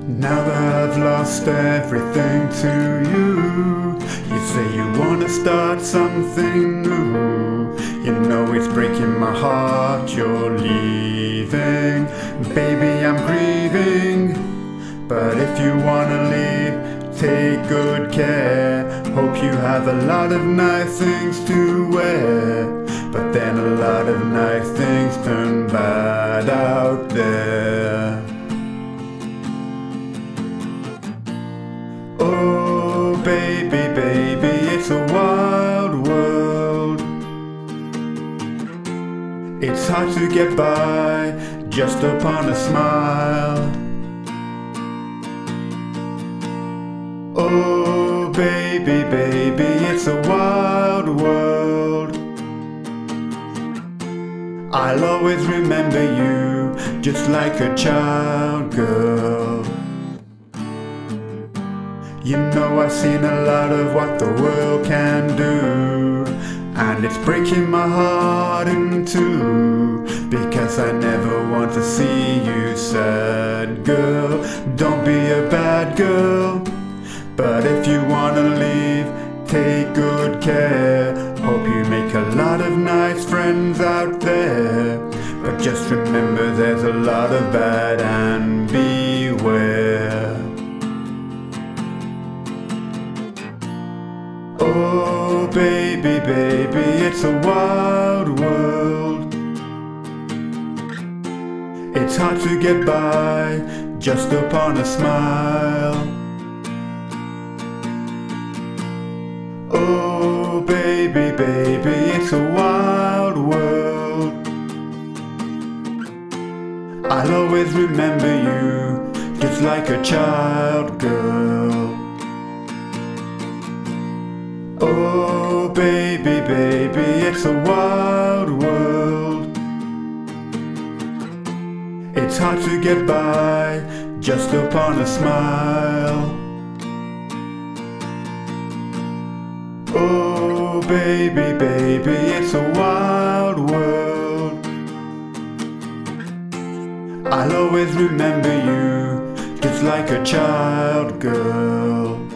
Now that I've lost everything to you, you say you wanna start something new. You know it's breaking my heart you're leaving. Baby, I'm grieving, but if you wanna leave, take good care. Hope you have a lot of nice things to wear, but then a lot of nice things turn bad out there. Oh baby, baby, it's a wild world. It's hard to get by just upon a smile. Oh baby, baby, it's a wild world. I'll always remember you just like a child girl. You know I've seen a lot of what the world can do, and it's breaking my heart in two, because I never want to see you sad, girl. Don't be a bad girl, but if you wanna leave, take good care. Hope you make a lot of nice friends out there, but just remember there's a lot of bad, and beware. Oh baby, baby, it's a wild world. It's hard to get by just upon a smile. Oh baby, baby, it's a wild world. I'll always remember you just like a child girl. Oh baby, baby, it's a wild world. It's hard to get by just upon a smile. Oh baby, baby, it's a wild world. I'll always remember you just like a child girl.